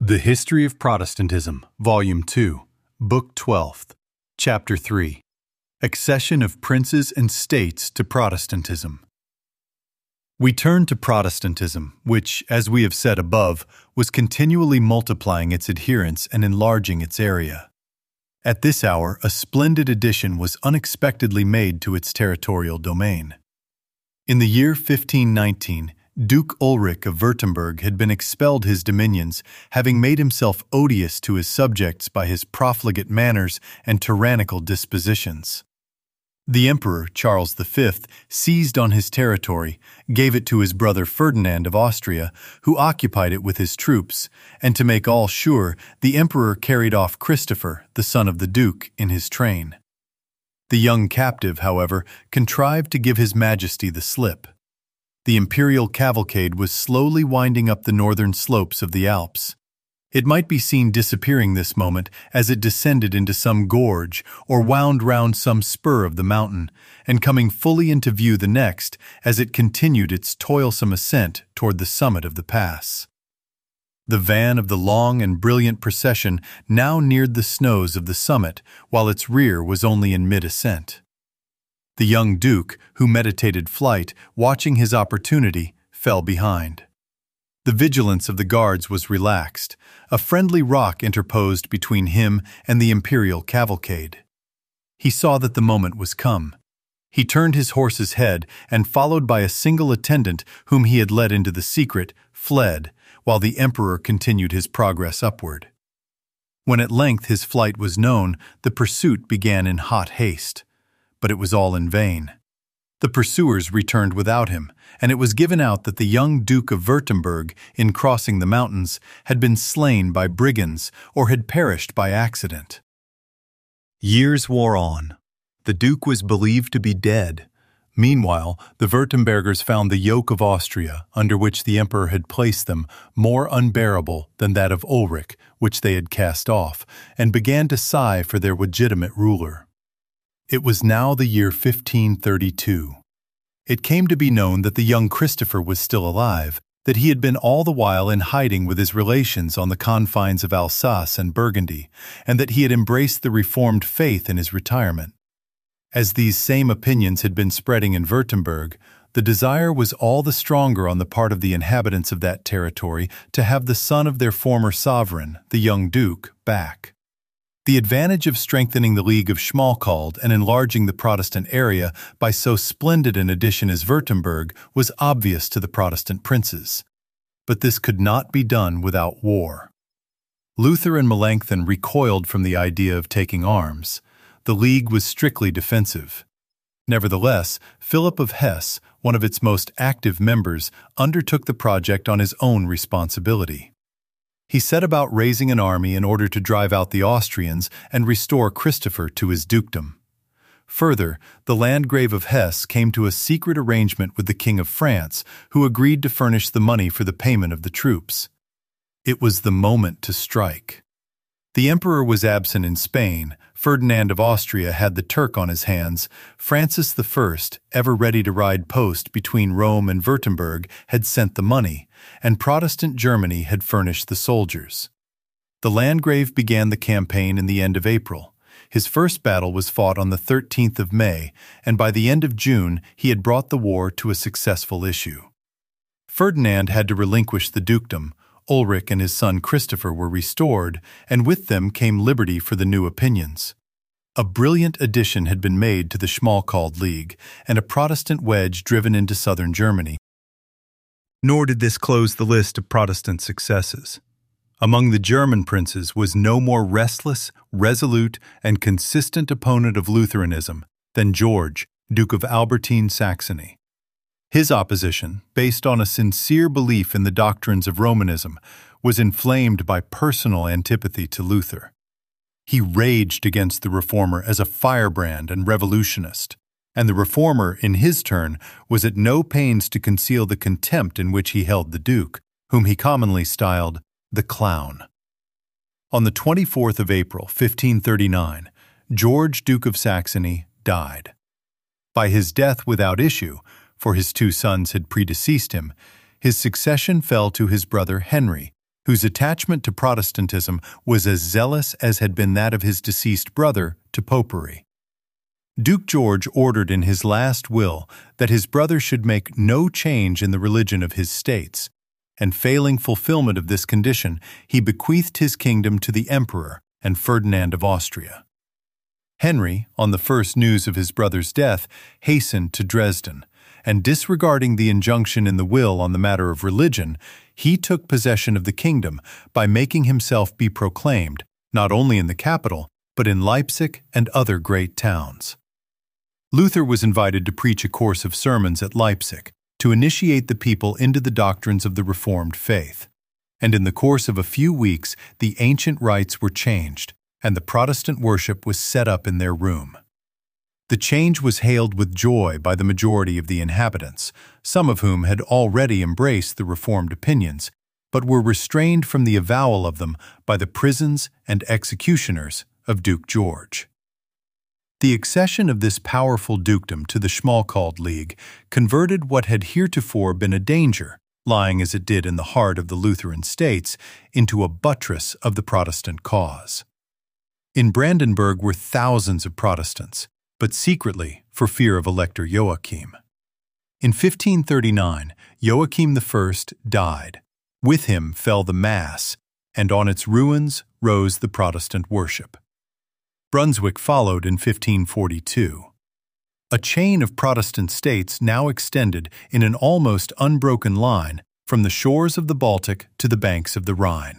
The History of Protestantism, Volume 2, Book 12, Chapter 3, Accession of Princes and States to Protestantism. We turn to Protestantism, which, as we have said above, was continually multiplying its adherents and enlarging its area. At this hour, a splendid addition was unexpectedly made to its territorial domain. In the year 1519, Duke Ulrich of Württemberg had been expelled his dominions, having made himself odious to his subjects by his profligate manners and tyrannical dispositions. The Emperor, Charles V, seized on his territory, gave it to his brother Ferdinand of Austria, who occupied it with his troops, and to make all sure, the Emperor carried off Christopher, the son of the Duke, in his train. The young captive, however, contrived to give His Majesty the slip. The imperial cavalcade was slowly winding up the northern slopes of the Alps. It might be seen disappearing this moment as it descended into some gorge or wound round some spur of the mountain, and coming fully into view the next as it continued its toilsome ascent toward the summit of the pass. The van of the long and brilliant procession now neared the snows of the summit, while its rear was only in mid-ascent. The young Duke, who meditated flight, watching his opportunity, fell behind. The vigilance of the guards was relaxed. A friendly rock interposed between him and the imperial cavalcade. He saw that the moment was come. He turned his horse's head and, followed by a single attendant whom he had led into the secret, fled, while the emperor continued his progress upward. When at length his flight was known, the pursuit began in hot haste. But it was all in vain. The pursuers returned without him, and it was given out that the young Duke of Württemberg, in crossing the mountains, had been slain by brigands or had perished by accident. Years wore on. The Duke was believed to be dead. Meanwhile, the Württembergers found the yoke of Austria, under which the Emperor had placed them, more unbearable than that of Ulrich, which they had cast off, and began to sigh for their legitimate ruler. It was now the year 1532. It came to be known that the young Christopher was still alive, that he had been all the while in hiding with his relations on the confines of Alsace and Burgundy, and that he had embraced the Reformed faith in his retirement. As these same opinions had been spreading in Württemberg, the desire was all the stronger on the part of the inhabitants of that territory to have the son of their former sovereign, the young Duke, back. The advantage of strengthening the League of Schmalkald and enlarging the Protestant area by so splendid an addition as Württemberg was obvious to the Protestant princes. But this could not be done without war. Luther and Melanchthon recoiled from the idea of taking arms. The League was strictly defensive. Nevertheless, Philip of Hesse, one of its most active members, undertook the project on his own responsibility. He set about raising an army in order to drive out the Austrians and restore Christopher to his dukedom. Further, the Landgrave of Hesse came to a secret arrangement with the King of France, who agreed to furnish the money for the payment of the troops. It was the moment to strike. The Emperor was absent in Spain, Ferdinand of Austria had the Turk on his hands, Francis I, ever ready to ride post between Rome and Württemberg, had sent the money, and Protestant Germany had furnished the soldiers. The Landgrave began the campaign in the end of April. His first battle was fought on the 13th of May, and by the end of June he had brought the war to a successful issue. Ferdinand had to relinquish the dukedom. Ulrich and his son Christopher were restored, and with them came liberty for the new opinions. A brilliant addition had been made to the Schmalkald League, and a Protestant wedge driven into southern Germany. Nor did this close the list of Protestant successes. Among the German princes was no more restless, resolute, and consistent opponent of Lutheranism than George, Duke of Albertine Saxony. His opposition, based on a sincere belief in the doctrines of Romanism, was inflamed by personal antipathy to Luther. He raged against the reformer as a firebrand and revolutionist, and the reformer, in his turn, was at no pains to conceal the contempt in which he held the Duke, whom he commonly styled the Clown. On the 24th of April, 1539, George, Duke of Saxony, died. By his death without issue, for his two sons had predeceased him, his succession fell to his brother Henry, whose attachment to Protestantism was as zealous as had been that of his deceased brother to popery. Duke George ordered in his last will that his brother should make no change in the religion of his states, and failing fulfillment of this condition, he bequeathed his kingdom to the Emperor and Ferdinand of Austria. Henry, on the first news of his brother's death, hastened to Dresden, and disregarding the injunction in the will on the matter of religion, he took possession of the kingdom by making himself be proclaimed, not only in the capital, but in Leipzig and other great towns. Luther was invited to preach a course of sermons at Leipzig to initiate the people into the doctrines of the Reformed faith, and in the course of a few weeks the ancient rites were changed, and the Protestant worship was set up in their room. The change was hailed with joy by the majority of the inhabitants, some of whom had already embraced the Reformed opinions, but were restrained from the avowal of them by the prisons and executioners of Duke George. The accession of this powerful dukedom to the Schmalkald League converted what had heretofore been a danger, lying as it did in the heart of the Lutheran states, into a buttress of the Protestant cause. In Brandenburg were thousands of Protestants, but secretly for fear of Elector Joachim. In 1539, Joachim I died. With him fell the Mass, and on its ruins rose the Protestant worship. Brunswick followed in 1542. A chain of Protestant states now extended in an almost unbroken line from the shores of the Baltic to the banks of the Rhine.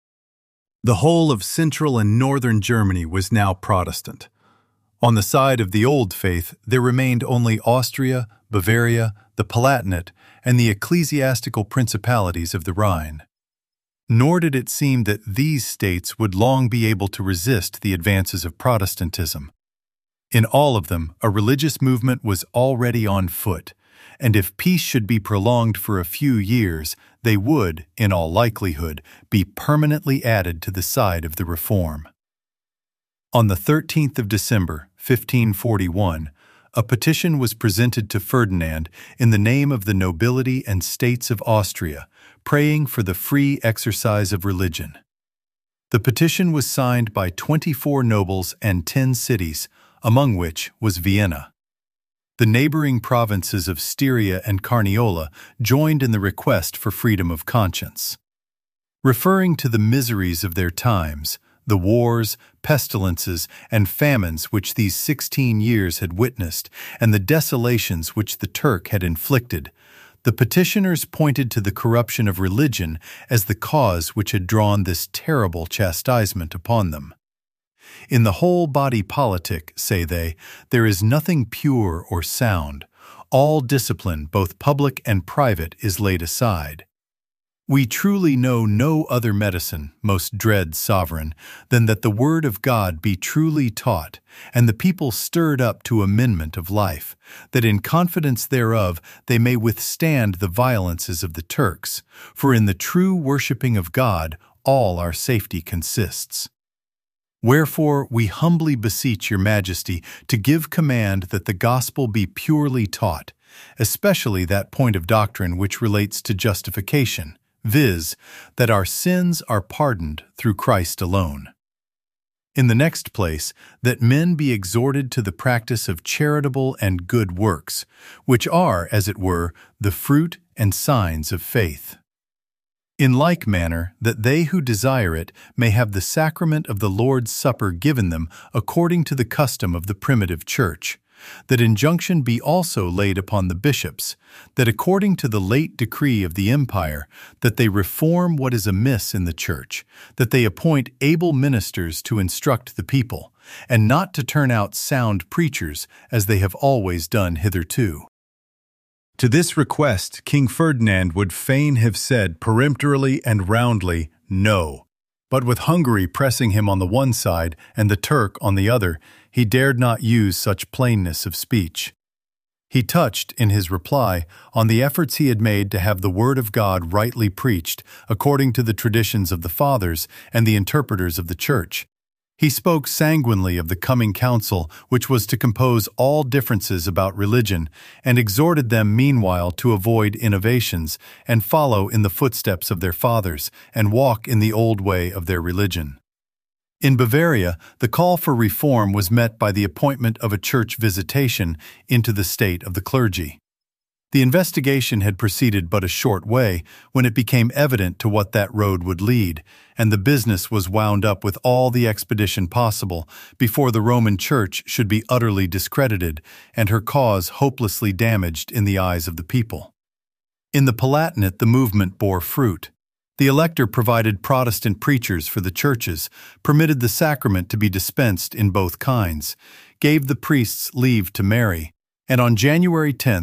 The whole of central and northern Germany was now Protestant. On the side of the Old Faith, there remained only Austria, Bavaria, the Palatinate, and the ecclesiastical principalities of the Rhine. Nor did it seem that these states would long be able to resist the advances of Protestantism. In all of them, a religious movement was already on foot, and if peace should be prolonged for a few years, they would, in all likelihood, be permanently added to the side of the Reform. On the 13th of December, 1541, a petition was presented to Ferdinand in the name of the nobility and states of Austria, praying for the free exercise of religion. The petition was signed by 24 nobles and 10 cities, among which was Vienna. The neighboring provinces of Styria and Carniola joined in the request for freedom of conscience. Referring to the miseries of their times, the wars, pestilences, and famines which these 16 years had witnessed, and the desolations which the Turk had inflicted, the petitioners pointed to the corruption of religion as the cause which had drawn this terrible chastisement upon them. In the whole body politic, say they, there is nothing pure or sound. All discipline, both public and private, is laid aside. We truly know no other medicine, most dread sovereign, than that the word of God be truly taught, and the people stirred up to amendment of life, that in confidence thereof they may withstand the violences of the Turks, for in the true worshipping of God all our safety consists. Wherefore we humbly beseech your Majesty to give command that the gospel be purely taught, especially that point of doctrine which relates to justification, viz., that our sins are pardoned through Christ alone. In the next place, that men be exhorted to the practice of charitable and good works, which are, as it were, the fruit and signs of faith. In like manner, that they who desire it may have the sacrament of the Lord's Supper given them according to the custom of the primitive Church, that injunction be also laid upon the bishops, that according to the late decree of the empire, that they reform what is amiss in the Church, that they appoint able ministers to instruct the people, and not to turn out sound preachers, as they have always done hitherto. To this request King Ferdinand would fain have said peremptorily and roundly, no. But with Hungary pressing him on the one side and the Turk on the other, he dared not use such plainness of speech. He touched, in his reply, on the efforts he had made to have the Word of God rightly preached, according to the traditions of the Fathers and the interpreters of the Church. He spoke sanguinely of the coming council, which was to compose all differences about religion, and exhorted them meanwhile to avoid innovations, and follow in the footsteps of their fathers, and walk in the old way of their religion. In Bavaria, the call for reform was met by the appointment of a church visitation into the state of the clergy. The investigation had proceeded but a short way when it became evident to what that road would lead, and the business was wound up with all the expedition possible before the Roman Church should be utterly discredited and her cause hopelessly damaged in the eyes of the people. In the Palatinate, the movement bore fruit. The elector provided Protestant preachers for the churches, permitted the sacrament to be dispensed in both kinds, gave the priests leave to marry, and on January 10,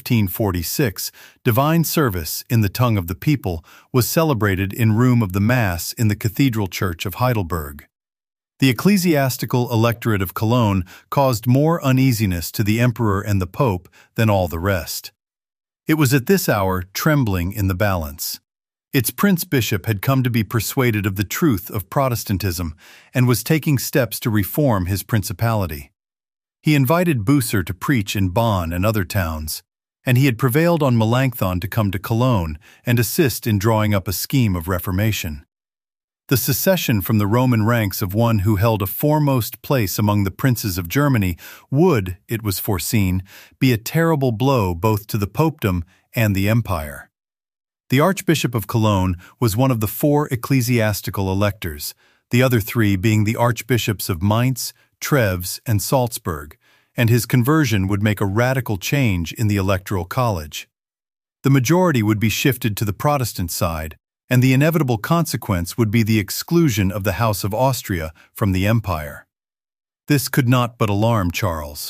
1546, divine service in the tongue of the people was celebrated in room of the Mass in the Cathedral Church of Heidelberg. The ecclesiastical electorate of Cologne caused more uneasiness to the emperor and the pope than all the rest. It was at this hour trembling in the balance. Its prince-bishop had come to be persuaded of the truth of Protestantism and was taking steps to reform his principality. He invited Bucer to preach in Bonn and other towns, and he had prevailed on Melanchthon to come to Cologne and assist in drawing up a scheme of reformation. The secession from the Roman ranks of one who held a foremost place among the princes of Germany would, it was foreseen, be a terrible blow both to the popedom and the empire. The Archbishop of Cologne was one of the 4 ecclesiastical electors, the other 3 being the archbishops of Mainz, Treves, and Salzburg, and his conversion would make a radical change in the electoral college. The majority would be shifted to the Protestant side, and the inevitable consequence would be the exclusion of the House of Austria from the empire. This could not but alarm Charles.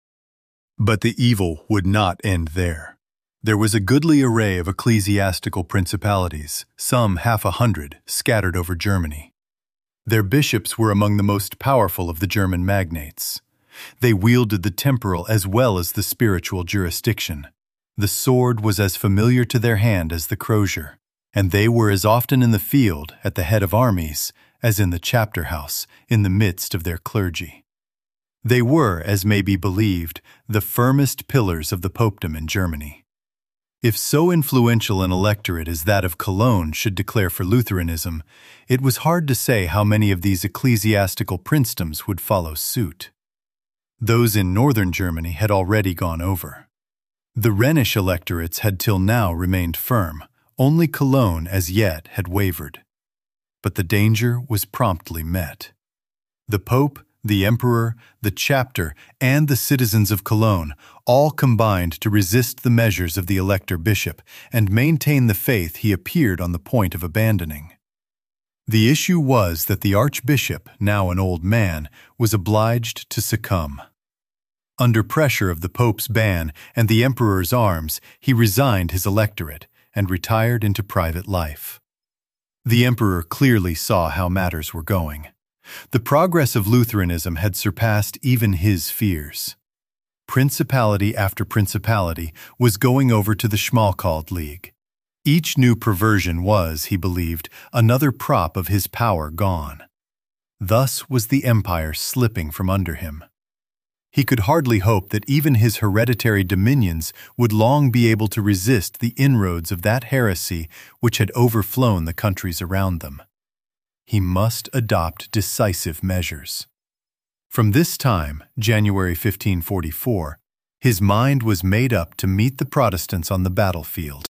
But the evil would not end there. There was a goodly array of ecclesiastical principalities, some 100, scattered over Germany. Their bishops were among the most powerful of the German magnates. They wielded the temporal as well as the spiritual jurisdiction. The sword was as familiar to their hand as the crosier, and they were as often in the field at the head of armies as in the chapter house in the midst of their clergy. They were, as may be believed, the firmest pillars of the popedom in Germany. If so influential an electorate as that of Cologne should declare for Lutheranism, it was hard to say how many of these ecclesiastical princedoms would follow suit. Those in northern Germany had already gone over. The Rhenish electorates had till now remained firm. Only Cologne as yet had wavered. But the danger was promptly met. The Pope, the Emperor, the chapter, and the citizens of Cologne all combined to resist the measures of the elector bishop and maintain the faith he appeared on the point of abandoning. The issue was that the archbishop, now an old man, was obliged to succumb. Under pressure of the Pope's ban and the Emperor's arms, he resigned his electorate and retired into private life. The Emperor clearly saw how matters were going. The progress of Lutheranism had surpassed even his fears. Principality after principality was going over to the Schmalkald League. Each new perversion was, he believed, another prop of his power gone. Thus was the empire slipping from under him. He could hardly hope that even his hereditary dominions would long be able to resist the inroads of that heresy which had overflown the countries around them. He must adopt decisive measures. From this time, January 1544, his mind was made up to meet the Protestants on the battlefield.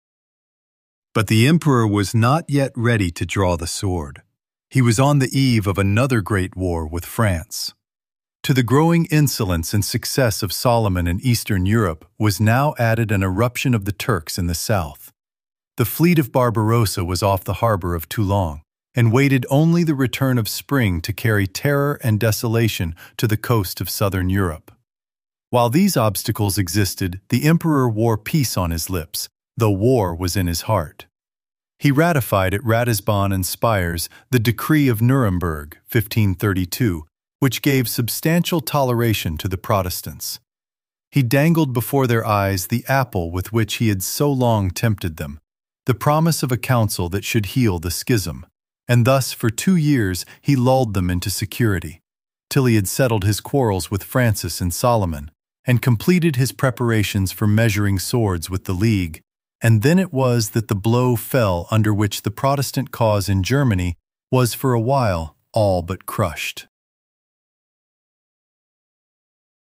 But the emperor was not yet ready to draw the sword. He was on the eve of another great war with France. To the growing insolence and success of Solomon in Eastern Europe was now added an eruption of the Turks in the south. The fleet of Barbarossa was off the harbor of Toulon, and waited only the return of spring to carry terror and desolation to the coast of southern Europe. While these obstacles existed, the emperor wore peace on his lips, though war was in his heart. He ratified at Ratisbon and Spires the Decree of Nuremberg, 1532, which gave substantial toleration to the Protestants. He dangled before their eyes the apple with which he had so long tempted them, the promise of a council that should heal the schism, and thus for 2 years he lulled them into security, till he had settled his quarrels with Francis and Solomon, and completed his preparations for measuring swords with the League, and then it was that the blow fell under which the Protestant cause in Germany was for a while all but crushed.